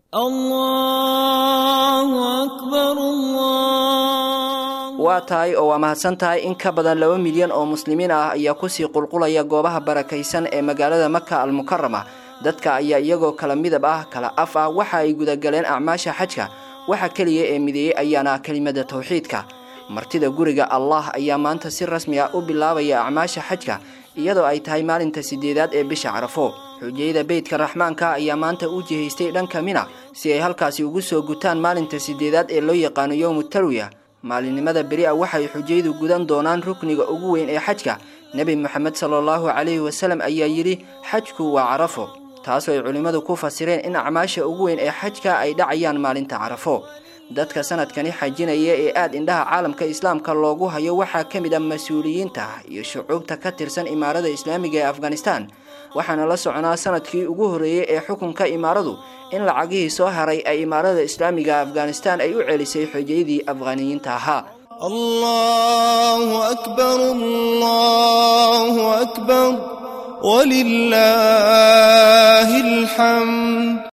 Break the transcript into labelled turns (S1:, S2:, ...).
S1: الله أكبر الله.
S2: واتاي oo mahadsantahay in ka badan 2 milyan oo muslimiin ah ayaa ku sii qulqulaya goobaha barakaysan ee magaalada Makka al-Mukarrama. dadka ayaa iyagoo kala midab ah kala af ah waxa ay guda galeen acmaasha xajka waxa kaliya ee mideeyay ayaana kelimada tawxiidka. martida guriga Allah ayaa maanta si rasmi ah u bilaabaya acmaasha xajka iyadoo ay tahay maalinta 8aad ee bisha Arafo. xujayda Beedka Raxmaanka ayaa maanta u jihaystay dhanka Mina si ay halkaasi ugu soo gutaan maalinta 8aad ee loo yaqaan Yawmut Tarwiya. maalinimada bari'a waxay xujaydu gudan doonaan rukniga ugu weyn ee xajka. Nabi Muhammad sallallahu alayhi wasallam ayaa yiri xajku waa Arafo, taasoo ay culimadu ku fasireen in acmaasha ugu weyn ee xajka ay dhacayaan maalinta Arafo. dadka sanadkani xajinaya ee aad indhaha caalamka islaamka loogu hayo waxa kamid ah mas'uuliyiinta iyo shucuubta ka tirsan imaarada islaamiga ee Afghanistan. waxaana la soconaa sanadkii ugu horeeyay ee xukunka imaaradu in lacagihii soo haray ay imaarada islaamiga Afghanistan ay u celisay xujaydii Afghaaniyiinta ahaa.
S1: الله أكبر الله أكبر ولله الحمد.